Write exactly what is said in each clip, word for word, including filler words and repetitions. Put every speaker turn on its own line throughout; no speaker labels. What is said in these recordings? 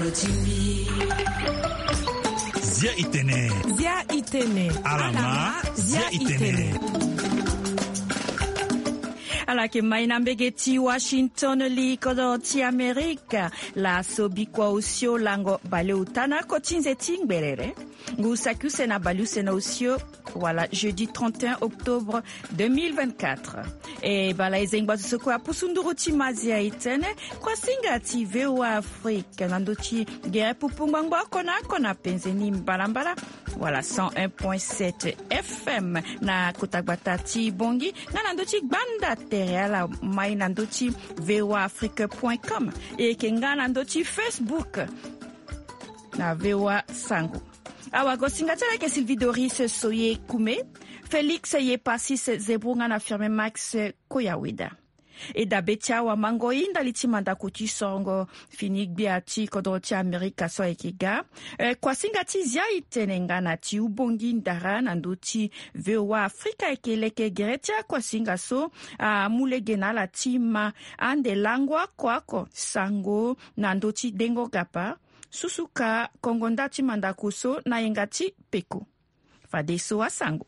Zia itene.
Zia itene.
Alama Zia itene.
Alake maina mbegeti Washington li kodo ti Amerika la sobi kwa usio lango bale utana kotinze tingberere. Ngusakuse na baluse na usio voilà jeudi trente et un octobre deux mille vingt-quatre. E bala ezengba tsoko apusunduru ti mazia itene kwa singa ti V O A Afrique nandochi gere pupungwangwa kona kona penzeni mbalambala. Voilà cent un virgule sept F M na kotagbata ti bongi na nandochi gbanda ala mai nandochi V O A Afrique point com e kenga nandochi Facebook na V O A Sango. Awa gosingatala ke Sylvie Doris Soye Kume, Félix Yepasis Zebrunga na firme Max Koyawida. E da betia wa mango inda litimanda kuti songo finig biati kodoti Amerika so ekiga. E, kwa singati zia itenenga na ti ubongi ndara nanduti V O A Afrika ekeleke geretia kwa singa so a mule genala tima ande langwa kwako sango nanduti dengo gapa. Susuka kongondati mandakuso na ingati peku. Fadeso asango.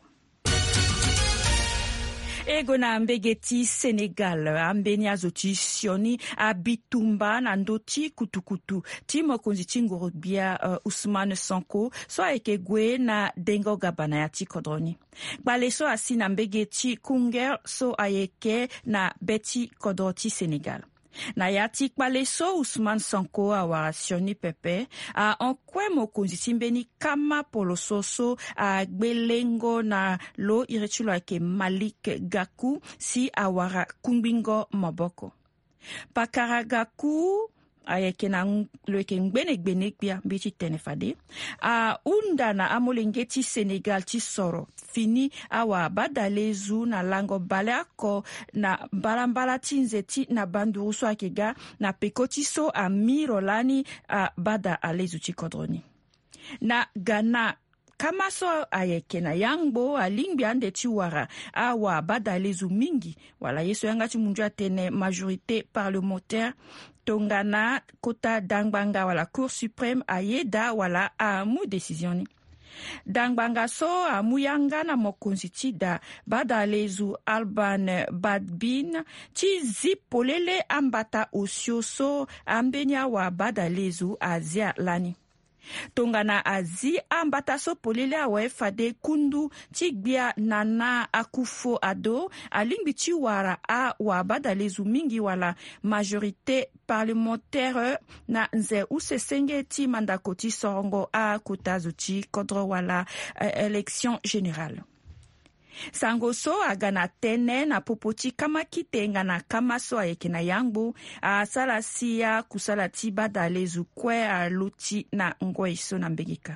Ego na mbegeti Senegal, ambeni azoti sioni abitumba na ndoti kutukutu. Timo konziti ngorobia uh, Ousmane Sonko, so eke gwe na dengo gabana ya ti kodroni. Bale so asi na mbegeti Kunger, so ayeke na beti kodroti Senegal. Na yati kpaleso Ousmane Sonko awara sioni pepe a onkwe mo konzitimbeni kama polososo a gbelengo na lo irechulo ake Malik Gakou si awara kumbingo maboko. Pakara Gakou ayeke na loeke ngbene gbene bia bichi tenefade a unda na amolengeti Senegal ti soro fini awa badalezu na lango bale ako na balambala ti nzeti na banduru so akega na pekoti so a mirolani a bada alezu ti kodroni. Na Ghana kama so ayeke na yangbo alingbi ande ti wara awa badalezu mingi wala yeso yanga ti munju atene majorité parlementaire tongana kota dangbanga wala Cour suprême ayeda wala amu décision. Dangbanga so amu yanga na mokonzi ti da badalezu Alban Badbin ti zipolele ambata osio so ambenya wa badalezu azia lani. Tongana azi ambata so polele awe fade kundu tigbia Nana Akufo Addo alingbi ti wara a wa badalezu mingi wala majorité parlementaire na nze usesenge ti mandako ti sorongo a kutazu ti kodro wala uh, élection générale. Sango so agana tene na popoti kama kitenga na kama so ayeke na yangbu a sala siya kusala ti badalezu kwe a luti na ngoi so na mbegika.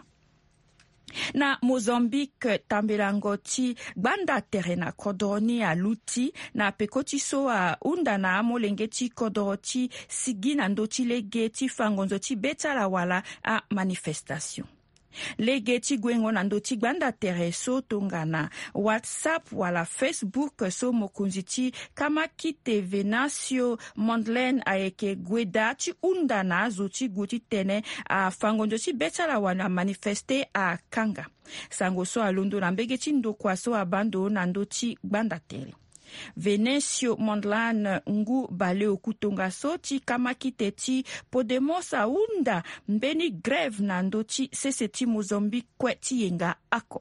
Na Mozambique tambelango ti gbanda tere na kodroni a luti na pekoti so a unda na amolenge ti kodro ti sigi na ndoti lege ti fangonzo ti betala wala a manifestation. Lege ti gwengo na ndoti gbanda tere so tongana WhatsApp wala Facebook so mokonzi ti kama kite Venancio Mondlane ayeke gweda ti unda na azo ti guti tene a fangondo ti betala wana manifeste a kanga. Sango so alondo na mbege ti ndokwa so abando na ndoti gbanda tere. Venancio Mondlane ngu bale okutonga so ti kama kite ti Podemos unda mbeni grève na ndoti sese ti Mozambique kwe ti yenga ako.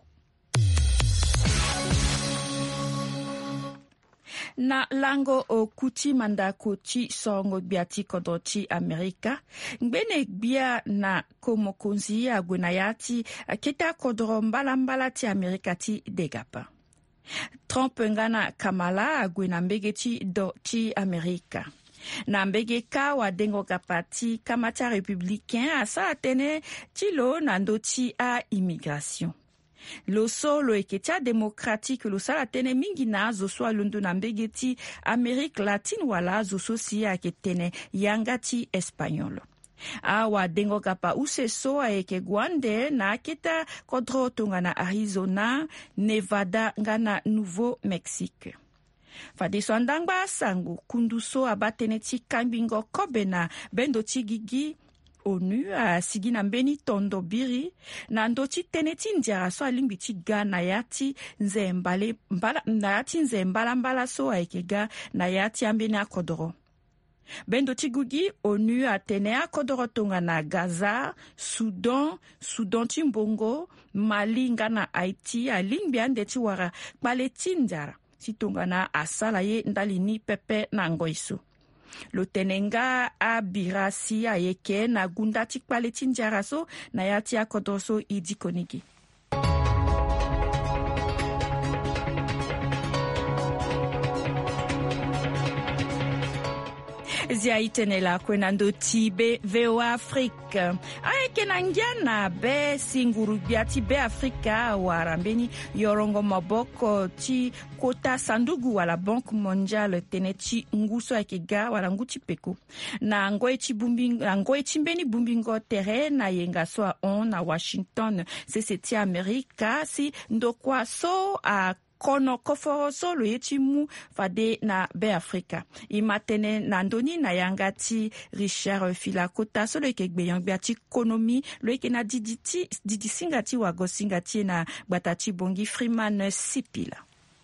Na lango o kuti mandako ti songo biati kodo ti Amerika, ngbene bia na komokonzi agwenayati keta kodro mbala mbala ti Amerika ti degapa. Trump ngana Kamala agwena mbege ti do ti Amerika. Na mbege ka wa dengo kapati kamata républicain asala tene ti lo na ndoti a immigration. Lo so lo eketia démocratique lo sala tene mingi na zo so alundu na mbege ti Amérique latine wala zo so si aketene yanga ti espagnol. Awa dengo kapa use so ayeke gwande na kita kodro tonga na Arizona, Nevada ngana Nouveau-Mexique. Fade so andangba sangu kundu so abatene ti kambingo kobe na bendo ti gigi onu asigi na mbeni tondo biri na ndo ti tënë ti ndiara so alingbi ti ga na ya ti nze mbale mbala na ya ti nze mbala mbala so ayeke ga na ya ti ambeni akodro. Bendo ti gugi onu atene akodro tonga na Gaza, Sudan, Sudan ti mbongo, Mali nga na Haiti alingbi ande ti wara kpale ti ndiara ti tonga na asala ye ndali ni pepe na ngoi so. Lo tenenga a birasi ayeke na gunda ti kpale ti ndiara so na ya ti akodro so i di konigi. Zia itene la kwenando ti be V O A Afrique. Ayeke na ngiana be singuru bia ti be Afrika warambeni yorongo maboko ti kota sandugu wala Banque Mondiale tene ti nguso ayeke ga wala ngu ti peko. Na ngoi ti bumbingo, na ngoi ti mbeni bumbingo tere na yenga so a on na Washington. Se se ti Amerika si ndokwa so a kono koforo so lo ye ti mu fade na be Afrika. I matene na ndoni na yanga ti Richard Filakota so lo yeke gbe yang bia ti konomi lo yeke na didi ti didi singa ti wago singa ti na gbata ti bongi Freeman Sipila.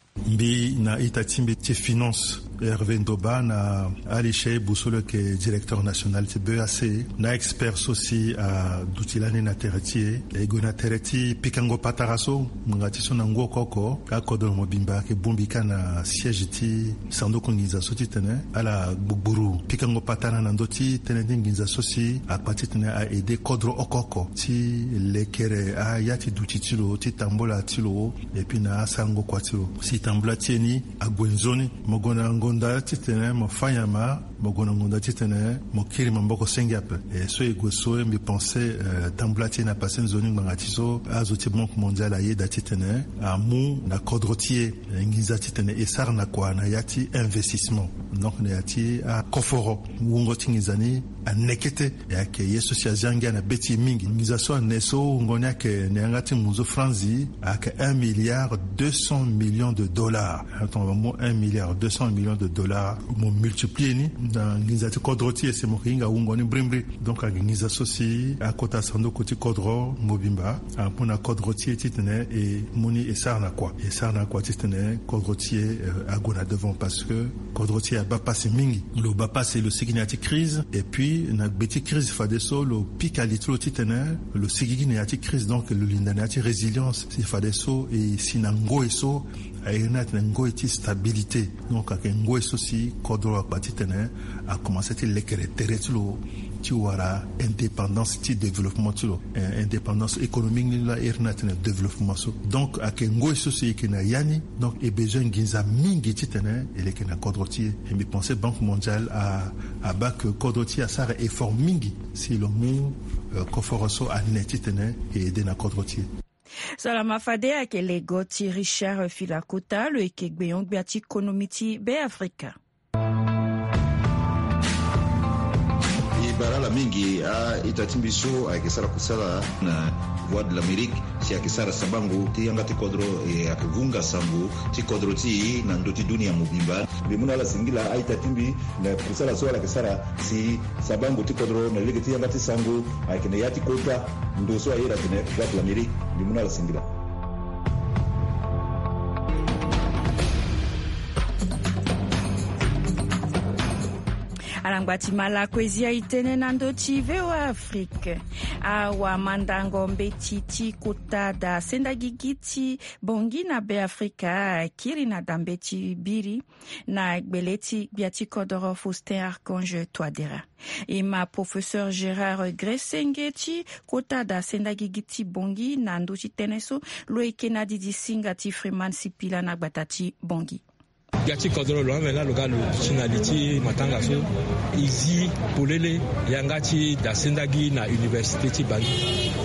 Mbi na itatimbi ti finance Hervé Ndoba na Ali Shei Boussolo ke directeur national ti B E A C na expert sosi a dutilani na teretier ego na tereti pikango pataraso ngati so na ngo koko ka kodo mobimba ke bumbika na siège ti sanduku ngiza so ti tene ala gbuguru pikango patana na ndoti tene ngiza sosi a pati tene a aider kodro okoko ti lekere a yati dutitilo ti tambola tilo et puis na sango kwatilo si tambula tieni a gwenzoni mogona ngonda titene mo fanyama mogona ngonda titene mo kiri mamboko sengape et so egoso mi penser euh, tambula tieni a passé zoni ngatiso azoti Banque Mondiale aye da titene a mu na kodrotier ngiza titene e sarna kwa na yati investissement donc na yati a koforo ngongo tingizani a nekete ya ke yeso sia zanga na beti mingi ngiza so neso ngonya ke nyangati muzo franzi a ke un milliard deux cents millions de dollars. Attends, moi un milliard deux cents millions de dollars mon multiplié ni dans ngiza ti kodrotier c'est mo kinga ngoni brimbri donc a ngiza sosi a kota sando koti kodro mobimba a pona kodrotier titene et moni et sarna quoi et sarna quoi titene kodrotier a gona devant parce que kodrotier a pas passé mingi le ba passé le signati crise et puis na beti crise fadeso le pic à litro titene le signati crise donc le lindanati résilience si fadeso et sinango eso ayena tenengo eti stabilité donc akengo eso si kodro a patitene a commencé à lekere teretulo ti wara indépendance ti développement ti lo indépendance économique ni la erna tene développement so donc akengo eso si kena yani donc e besoin ginza mingi ti tene ele kena kodrotier et me penser Banque Mondiale a a ba que kodrotier a sara effort mingi si lo mu koforoso a neti tene e de na kodrotier.
Salama fade akele goti Richard Filakota lo ekegbe yong biati konomiti be Afrika.
Barala mingi a itatimbiso a kisara kusala na Voix de l'Amérique si a kisara sabangu ti yanga ti kodro e akivunga sambu ti kodro ti na ndoti dunia mubimba bimuna la singila a itatimbi na kusala so la kisara si sabangu ti kodro na ligi ti yanga ti sangu a kene yati kota ndo so ayira kene Voix de l'Amérique bimuna la singila.
Alangwati mala kwezia itene nando ti V O A Afrique. Awa mandango mbeti ti kota da senda gigiti bongi na be Afrika kiri na dambeti biri na gbeleti biati kodoro Faustin Archange Touadéra. Et ma professeur Gérard Gressengeti kota da senda gigiti bongi na ndo ti teneso lo ekena didi singa ti Freeman Sipila na gbatati bongi.
Gati kodro lo amela lo galo chinaliti matanga so izi polele yangati da sendagi na université ti Bali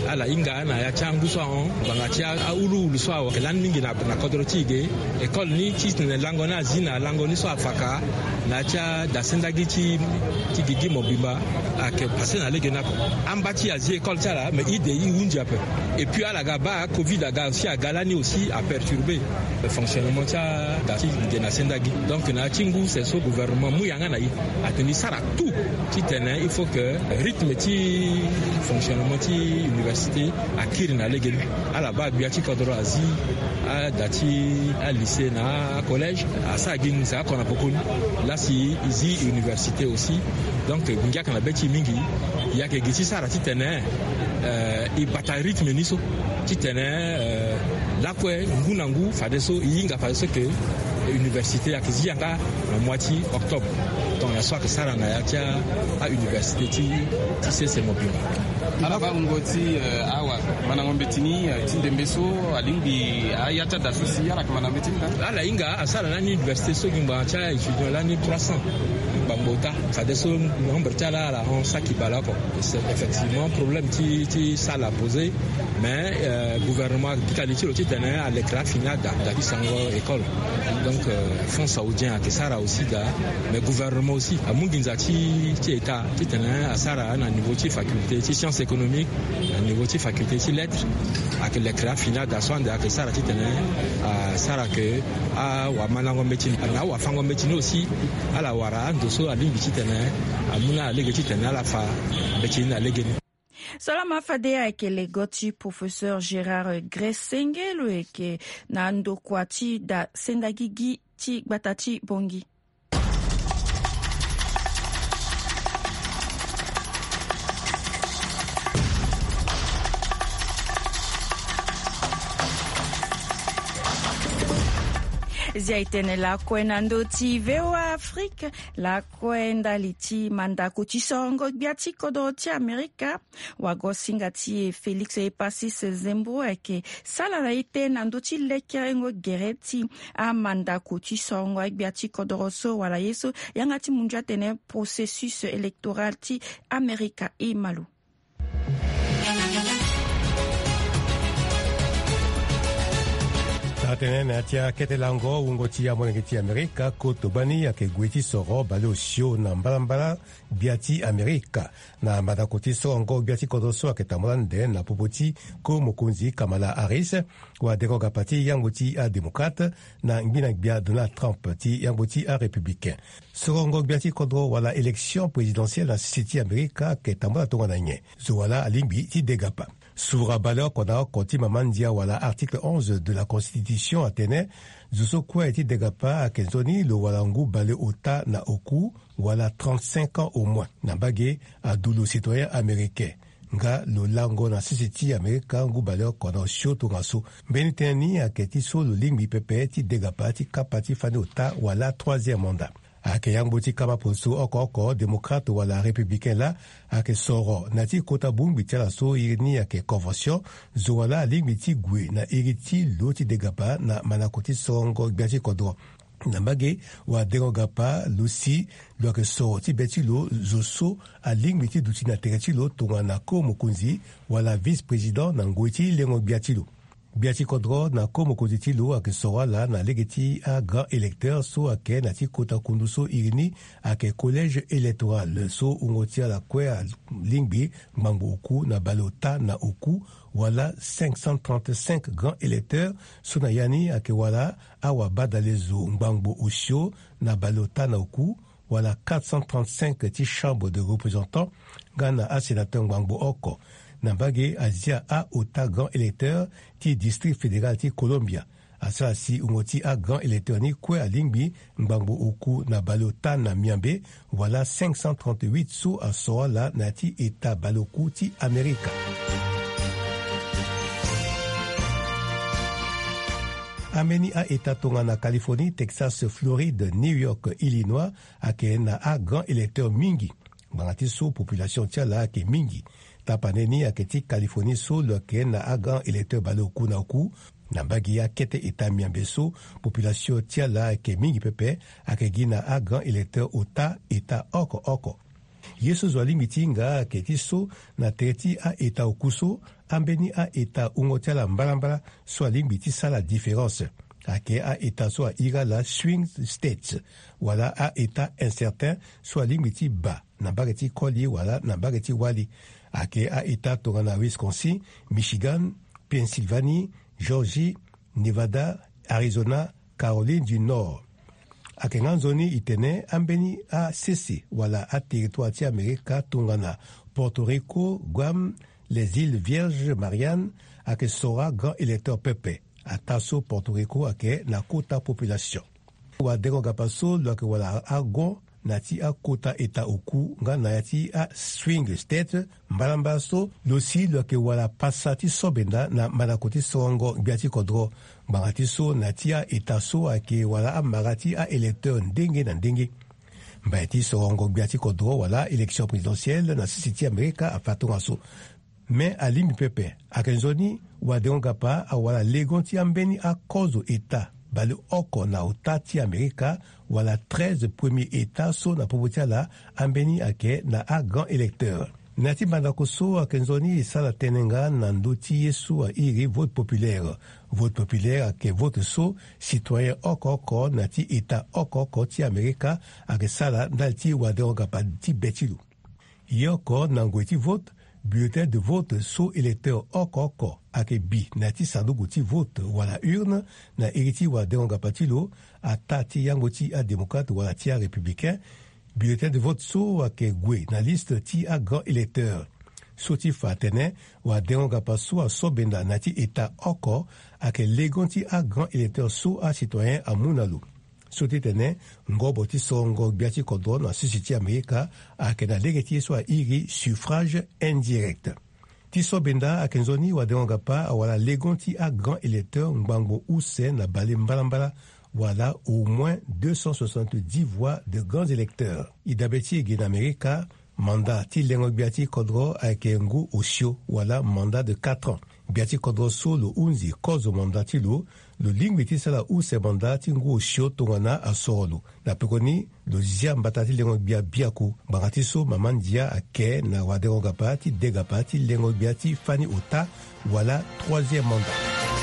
ala inga na ya changu so on banga tia a ulu lu so ke lan mingi na na kodro tige école ni ti ne lango na zina lango ni so afaka na tia da sendagi ti ti gigi mobimba a ke passer na lege na ko ambati a zi école tala mais ide yi unja peu et puis ala ga ba covid aga aussi a galani aussi a perturbé le fonctionnement tia da ti de na sendagi donc na tingu c'est so gouvernement mu yanga na yi a tenu sara tout ti tene il faut que rythme ti fonctionnement ti université a kiri na lege à la base biati kodro azi a dati a lycée na collège a ça gin ça qu'on a beaucoup là si ici université aussi donc ngia kana beti mingi ya ke giti sara ti tene euh i bata rythme ni so ti tene euh la kwe ngunangu fadeso yinga fadeso que université ya kizi yanga na moitié octobre donc la soir que ça na ya tia à université ti ti c'est mobile
ala ba ngoti awa mana ngombetini tindembeso alingi ayata da sosi ala kama na betini
ala inga asala na université so ngba cha étudiant l'année trois cents bambota ça deso nombre tala la on ça qui balako c'est effectivement problème ti ti ça l'a posé mais euh, gouvernement qualité aussi tenait à l'écran final da da sango école donc euh, fonds saoudien que ça aussi da mais gouvernement aussi à munginza ti ti état ti tenait à sara na niveau ti faculté ti sciences économiques à niveau ti faculté ti lettres à que l'écran final da soin da que ça ti tenait à sara que à wa manango médecine na wa fango médecine aussi à la wara ndo so alimbi ti tenait à muna lege ti tenait à la fa médecine à lege.
Salama fadea eke legoti professeur Gérard Gressengelo eke na ndokwati da sendagigi ti batati bongi. Zia itene la kwenda ndoti veo Afrique la kwenda liti mandako chisongo biati kodo ti Amerika wago singati Felix Epasis Zembo eke sala la ite nandoti lekerengo gereti a mandako chisongo biati kodo so wala yeso yangati munja tene processus électoral ti Amerika e malu.
Atene na tia kete lango ungo tia monegeti Amerika koto bani ya ke gweti soro bale osio na mbalambala biati Amerika na madakoti songo biati kodoso aketamolande na popoti ko mokonzi Kamala Harris wa deroga pati yangoti a démocrate na ngina bia Donald Trump ti yangoti a républicain songo biati kodro wala élection présidentielle na siti Amerika ketamola tonga nye zo wala alimbi ti degapa. Souvra baleur kona koti mamandia wala article onze de la constitution atene zuso kwa eti degapa a kenzoni lo walangu bale ota na oku wala trente-cinq ans au moins na bagé a doulo citoyen américain nga lo lango na sisiti Amerika ngu baleur kona shoto ngaso beniteni a keti so lo lingbi pepe ti degapa ti kapati fane ota wala troisième mandat. Ake yangboti kama poso oko oko démocrate wala républicain la ake soro nati kota bumbi tala so irini ake convention zo wala lingiti gwe na iriti loti degapa na manakoti songo biati kodro na mage wa derogapa lusi lo ake soro ti beti lo zoso a lingiti duti na tereti lo tonga na ko mokunzi wala vice-président na ngweti lengo biati lo. Biati kodro na ko mokonzi ti lo ake sora la na legeti a grand électeur so ake na ti kota kundu so irini ake collège électoral so ungoti la kwe a lingbi mbango oku na balota na oku wala cinq cent trente-cinq grands électeurs so na yani ake wala awa badalezo mbango osio na balota na oku wala quatre cent trente-cinq ti chambre de représentants gana a sénateur mbango oko. Nambage Asia a ota grand électeur ti district fédéral ti Colombia. Asa si ungoti a grand électeur ni kwe a lingbi mbango oku na balota na miambe wala cinq cent trente-huit sous a soa la na ti eta baloku ti Amerika. Ameni a eta tonga na Californie, Texas, Floride, New York, Illinois ake na a grand électeur mingi. Bangati so population tia la ake mingi. Tapaneni aketi Californie so lo ke na agan électeur baloku na ku na bagi ya kete eta miambeso population tia la ke mingi pepe ake gina agan électeur ota eta oko oko yeso zwa limiti nga ayeke ti so na tere ti aeta okuso ambeni aeta hungo ti ala mbalambala so alingbi ti sala différence ayeke aeta so ahira la swing states wala aeta incertain so alingbi ti ba na mbage ti koli wala na mbage ti wali ayeke aeta tongana Wisconsin, Michigan, Pennsylvanie, Georgie, Nevada, Arizona, Caroline du Nord. Ayeke nga nzoni e tene ambeni asese wala aterritoire ti amerika tongana Porto Rico, Guam, les îles Vierges, Marianne ayeke sora grand électeur pepe ata so Porto Rico ayeke na kota population wadengo ga pa so lo ayeke wala agon na ti akota eta oku nga na ya ti a swing state mbalambala so lo si lo ayeke wala pasa ti sobenda na manako ti sorongo gbia ti kodro ngbanga ti so na ti aeta so ayeke wala amara ti aélecteur ndenge na ndenge mbaya ti sorongo gbia ti kodro wala élection présidentielle na sisi ti amerika afa tonga so me alimi pepe ayeke nzoni wadengo ga pa awala legon ti ambeni akozo eta bale oko na ota ti amerika wala treize premier état so na popo ti ala ambeni ayeke na agrand électeur na ti mandako so ayeke nzoni e sala tënë nga na ndö ti ye so ahiri vote populaire vote populaire ayeke vote so citoyen oko-oko na ti état oko-oko ti amerika ayeke sala ndali ti wadengo ga pa ti be ti lo ye oko na ngue ti vote bulletin de vote so électeur oko-oko ayeke bi na ti sanduku ti vote wala urne na iri ti wadengo ga pa ti lo ata ti yango ti adémocrate wala ti arépublicain bulletin de vote so ayeke gue na liste ti agrand électeur so ti fa atene wadengo ga pa so asobenda na ti état oko ayeke legon ti agrand électeur so acitoyen amû na lo so ti tene ngombo ti sorongo gbia ti kodro na sisi ti amerika ayeke na lege ti ye so ahiri suffrage indirect ti sobenda ayeke nzoni wadengo ga pa awala legon ti agrand électeur ngbango use na bale mbalambala wala au moins deux cent soixante-dix voix de grands électeurs e dabe ti ege na amerika mandat ti lengo gbia ti kodro ayeke ngu osio wala mandat de quatre ans gbia ti kodro so lo hunzi kozo mandat ti lo lo lingbi ti sala use mandat ti ngu osio tongana asoro lo na pekoni lo zia mbata ti lengo gbia biaku ngbanga ti so mama ndia ayeke na wadengo ga pa ti de ga pa ti lengo gbia ti fani ota wala troisième mandat.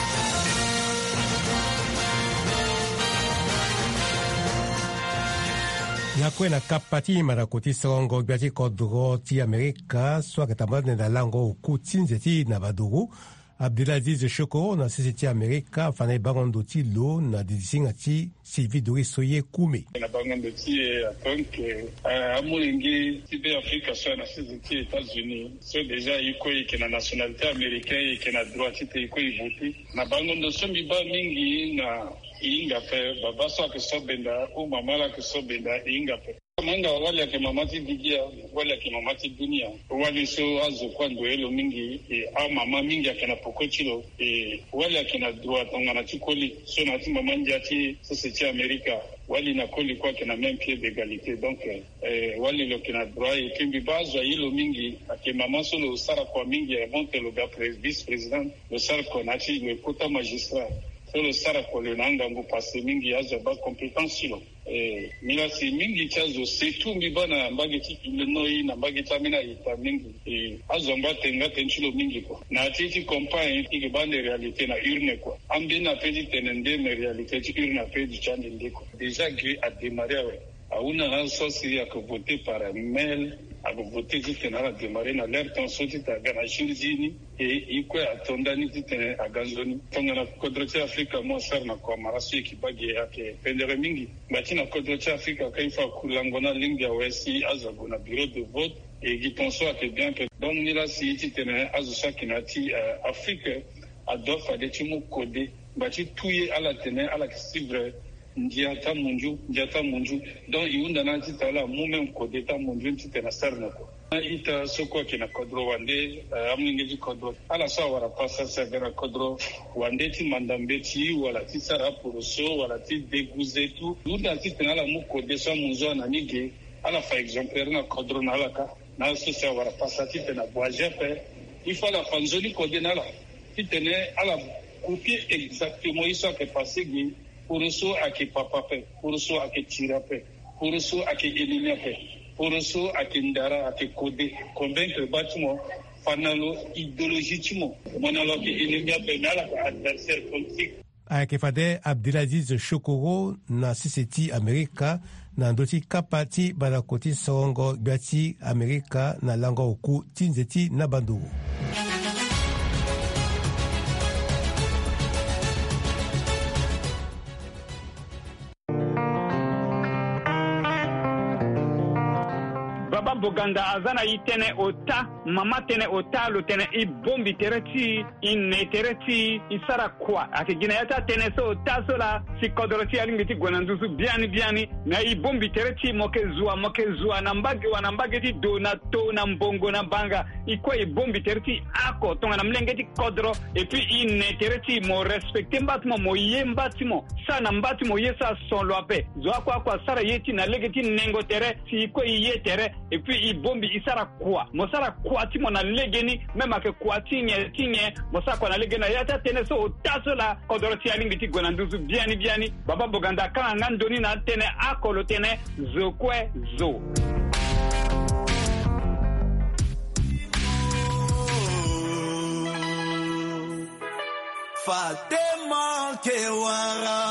na kue na kapa ti manako ti sorongo gbia ti kodro ti amerika so ayeke tambula na lango oku ti nze ti na baduru Abdelaziz Shokoro na sisi ti amerika afana e bangondo ti lo na didisinga ti Sylvie Doris Soye Kume
na bangondo ti atonke amolenge ti be afrika so na sisi ti états-unis so déjà e kue e yeke na nationalité américain e yeke na droit ti te e kue e vote na bangondo so mbi ba mingi na inga pe baba so ayeke so benda u mama la yeke so benda inga pe manga wale yake mama ti digia wale yake mama ti dunia wale so azo kwa ndoelo mingi e a mama mingi yake na poko chilo e wale yake na droit tongana ti koli so na ti mama ndia ti société amerika wale na koli kwa ke na même pied d'égalité donc eh, wale lo ke na droit e kimbi bazo yilo mingi ake mama so lo sara kwa mingi e monte lo ga vice président lo sara kwa na ti le kota magistrat so lo sara kwa le nanga ngu passe mingi azo ba compétence silo eh mila si mingi chazo setu mbibana mbage ti Illinois na mbage ta mina ita mingi eh azo mbate ngate nchilo mingi ko na titi campagne ti bande réalité na urne ko ambi na pedi tenende me réalité ti urne pedi chande ndiko déjà que a démarrer ouais auna na sosi ya ko voter par mail a voter ti tenara démarrer na l'air ton soti ta gana shirjini e iko atondani ti tene aganzoni tonga na kodrote afrika mo sar na ko marasi ki bagi yake pendere mingi batina kodrote afrika kai fa kulangona linga wesi azabu na bureau de vote et qui pensent que bien que donc ni la si ti tene azusa kinati afrique adofa de timu codé bati tuye ala tene ala cibre ndiata munju ndiata munju donc iunda na ti tala mu même codé ta munju ti tene sarna ko ita soko kina kodro wande amninge ji kodro ala sa wara pasa sa vera kodro wande ti mandambe ti wala ti sara poroso wala ti dégouzé tout iunda ti tene ala mu codé sa munzo na nige ala fa exemplaire na kodro na ala ka na so sa wara pasa ti tene boaje pe il faut la fanzoni codé na la ti tene ala copier exactement isso que passé pour so ake papa pe pour so ake tira pe pour so ake eliminer pe pour so akindara akikode convaincre bâtiment panalo idéologie timo monalo ki ennemi penala adversaire politique
ayeke Abdelaziz Shokoro na sisi ti Amerika na ndö ti kapa ti balako ti songo gbia ti Amerika na lango oku ti nzeti na bandu.
Baba Boganda azana itene ota mama tene ota lo tene I bombi tereti inne tereti isara kwa akigina yata tene so ota sola si kodoroti alingiti gwanandusu biani biani na I bombi tereti moke zua moke zua na mbagi wana mbagi ti do na to na mbongo na banga ikwa I bombi tereti ako tonga na mlengeti kodro et puis inne tereti mo respecte mbatimo mo ye mbatimo sa na mbatimo ye sa son lo ape zwa kwa kwa sara yeti na legeti nengo tere si ikwa ye tere et puis I bombi isara kwa mosara kwa timo na legeni mema ke kwa tinye tinye mosara kwa na legena yata tene so taso la kodoroti alingi ti gwanandusu biani biani Baba Boganda kanga ngandoni na tene akolo tene zokwe zo
Fatema Kewara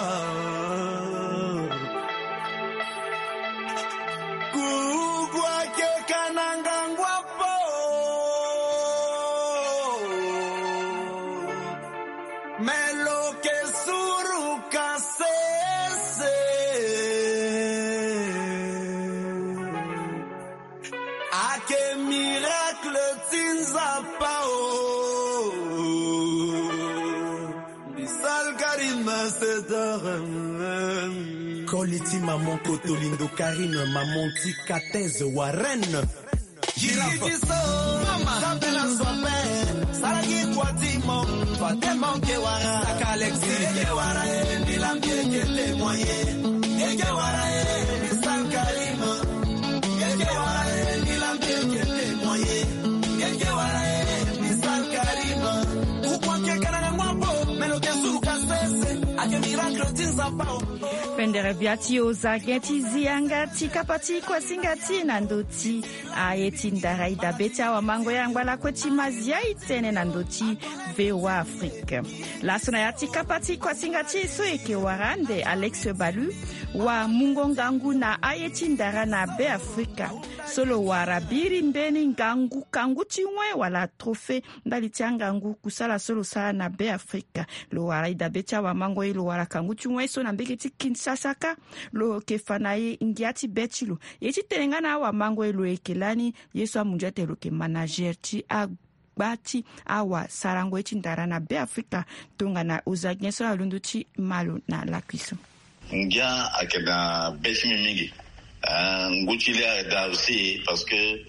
Koliti maman Kotolindo Karine maman ti Katez Warren
Girafe Mama Sabela Sope Saragi Kwatimo Fatema Kewara Saka Alexi Kewara Bilambie Kete Moye Kewara Nissan Karima Kewara Bilambie Kete Moye Kewara Nissan Karima Ukwa Kekana Mwambo Meloke Suruka Sese Ake Miracle Tinzapao
Pendere biati o zageti zianga ti kapati kwa singati na ndoti a eti ndarai da betia wa mango ya ngwala kweti mazia itene na ndoti vewa Afrique. Lasona ya ti kapati kwa singati so eke warande Alex Balu wa mungongangu na ayeti ndara na be Afrika. Solo warabiri mbeni ngangu kangu tiwe wala trofe ndali tiangangu kusala solo saa na be Afrika. Lo warai da betia wa mango ilo wara kangu tiwe so na mbegeti Kinshasaka lo kefanaye ngiati betilo yeti telengana wa mango elo ekelani yesu amunjate lo ke manager ti agbati awa sarango eti ndarana be Afrika tonga na uzagneso alundu ti malo na lakwiso
ngia akena betimi mingi ngutile da aussi parce que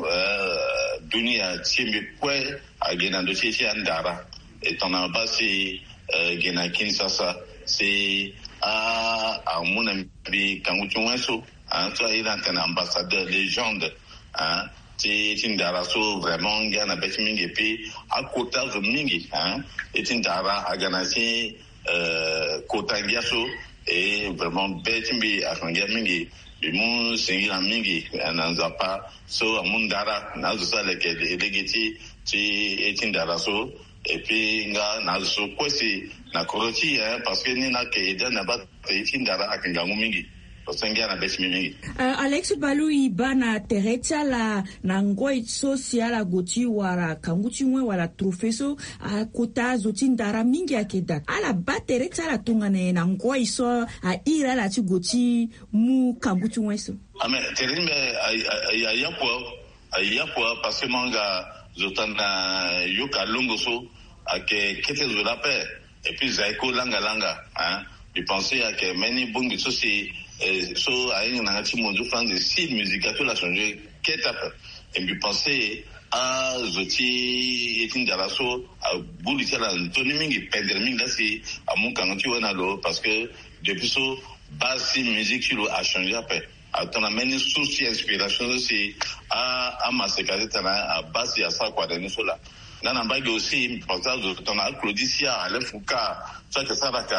dunia timbi kwe agena ndo ti andara et on a passé gena Kinshasa c'est à à mon ami Kanguchunweso hein toi il est un ambassadeur légende hein c'est une daraso vraiment gana betmingi et puis à côté de mingi hein est une dara à ganasi euh kotangiaso et vraiment betmingi à kangia mingi du monde singira mingi n'anza pas so à mon dara nazo sale que legiti ti est une daraso et puis nga nazo kwesi na koroti hein parce que ni na ke dana ba tindara akingangu mingi osengia na besi mingi
uh, Alex Balu ibana terecha la na ngoi social goti wara kanguchi mwe wala trofeso a kota zoti ndara mingi akeda ala ba terecha la tungane na ngoi so a ira la ti goti mu kanguchi mwe so
ame terimbe ya ya po ya po parce que manga zotana yoka longo so ake kete zo la paix et puis zaiko langa langa hein je pensais à que many bungi so c'est so a une nangati mondu fan de style musical tout la changé qu'étape et je pensais à zoti etin daraso a bulita la toni mingi pendre mingi là c'est à mon kanti wana lo parce que depuis so base musique tu a changé après à ton amène souci inspiration aussi à à ma secrétaire à base à ça quoi dans cela dans un bague aussi par exemple ton Claudicia Alain Foucault ça que ça va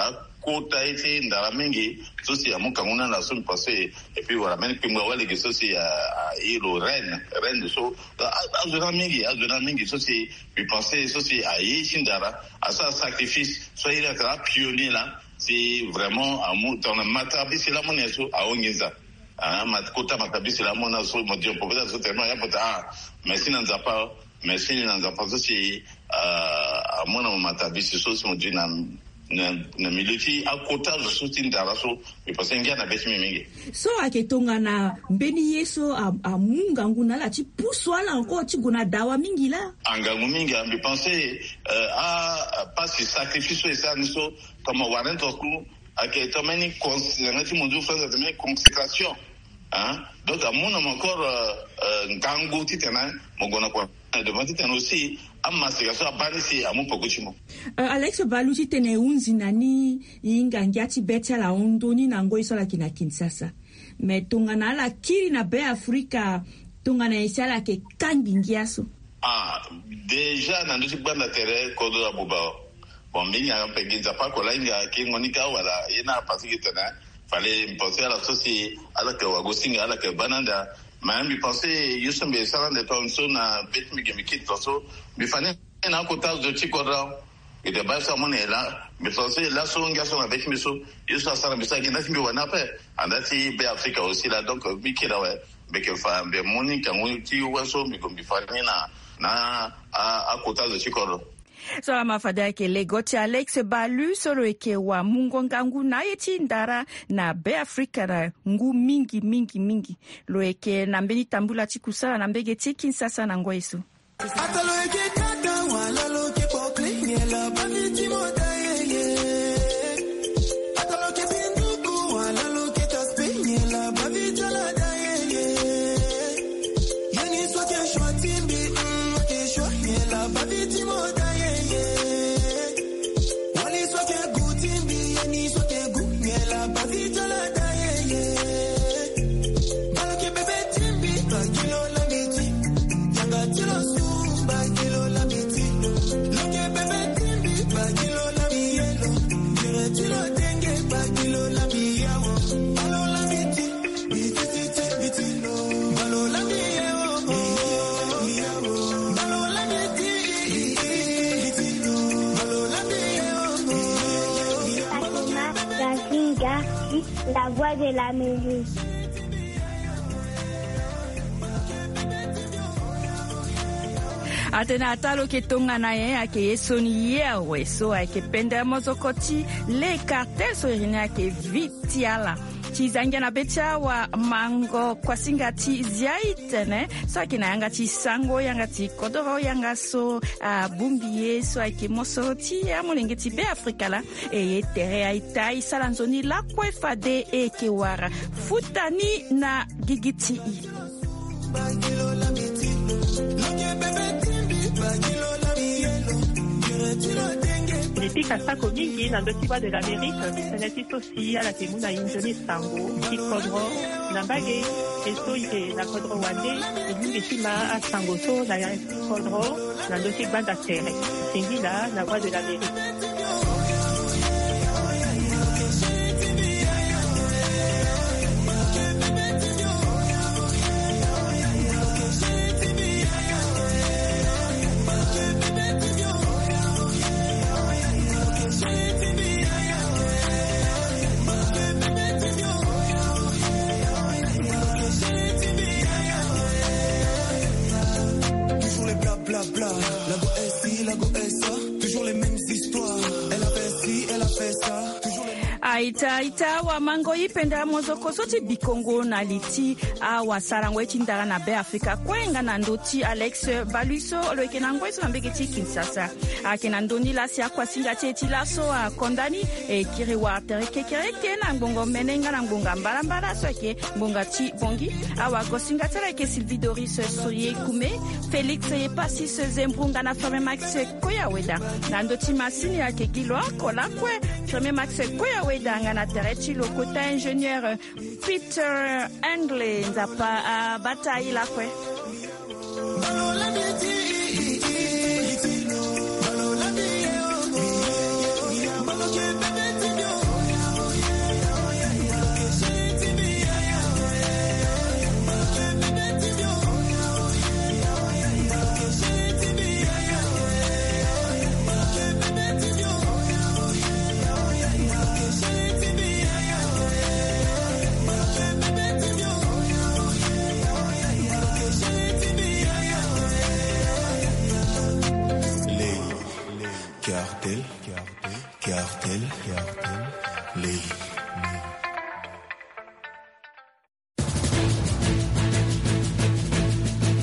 kota ete ndara mingi sosi ya mukanguna na so passé et puis voilà même pimwa wale que sosi ya ilo reine reine so azuna mingi azuna mingi sosi puis penser sosi a yishindara à sa sacrifice so il a grave pionnier là c'est vraiment amour dans le matabi c'est la monnaie so a ongiza ah matkota matabi c'est la monnaie so mo dio peut-être so tellement ya peut ah mais si n'en pas mais si n'en pas sosi a mona matabi c'est sosi mo dio na na na miliki akota zo tindara so ipasengia na besi mingi
so aketonga na mbeni yeso amunga nguna la ti puswala encore ti guna dawa mingi la
anga mingi ambi penser a pas ce sacrifice et ça so comme warren toku aketomani considération mon dieu frère de consécration hein donc à mon encore ngangu titena mogona kwa devant titena aussi amasekation abanisi amupokuchimo
uh, Alex Baluti tene unzi nani ingangiati beta la ondoni na ngoi sola kina Kinshasa me tongana la kiri na be Afrika tongana isala ke kangingiaso
ah déjà na nduti banda tere kodo la buba bon minga penginza pa ko lainga kingonika wala ina pasiki tena fallait penser à la société à la que wagosinga à la que bananda mais je pensais juste me ça de ton son à bête mi mi quitte so me fallait un côté de Tikodra et de base ça mon est là me pensais là son gars son avec me so juste ça me ça qui n'a fini wana pas andati be Africa aussi là donc mi kira ouais be que fa be moni quand on ti waso mi comme fallait na na à côté de Tikodra
so amafada yake legoti Alex Balu solo eke wa mungonga ngu na yeti ndara na be Afrika na ngu mingi mingi mingi lo eke na mbeni tambula tikusala na mbege tiki sasa na ngweso atalo eke kaka wala lo ke pokle nyela baviti modaye atalo ke binduku wala lo ke taspe nyela baviti la daye yani so ke shwatimbi ke shwa nyela baviti modaye
La voix de la musique.
Atena atalo ke tonga na ye ake yesoni yewe so ake pende mozokoti le cartel so irina ke vitiala chizangia na becha wa mango kwa singati ziaitene so ake na yanga chi sango yanga ti kodoro yanga so uh, bumbiye so ake mosoroti ya molengeti be Afrika la e ye tere aitai salanzoni la kwe fade e ke wara futani na gigiti bagilo la miti loke bebe
Nipika sako mingi na ndotiba de l'Amérique, senetito si ala temuna injoni sango, kikodro, na mbage, eso ike na kodro wande, elingi sima a sango so na ya kodro, na ndotiba da tere, singila na voix de l'Amérique.
Aita ita wa mango ipenda mozoko soti bikongo na liti a wa sarango eti ndara na be Afrika kwenga na ndoti Alex Baluso lo ekena ngweso na mbegeti Kinshasa akena ndoni la sia kwa singa teti laso a kondani e kiri wa tereke kereke na ngongo menenga na ngonga mbalambala so ke ngonga ti bongi awa ko singa tera ke Sylvie Doris Soye Kume Felix Yepasis Zembunga na Frame Max Koya Weda na ndoti masini yake gilo akola kwe Frame Max Koya Weda danga tereti le côté ingénieur Peter Anglais nzapa uh, bataille la kwe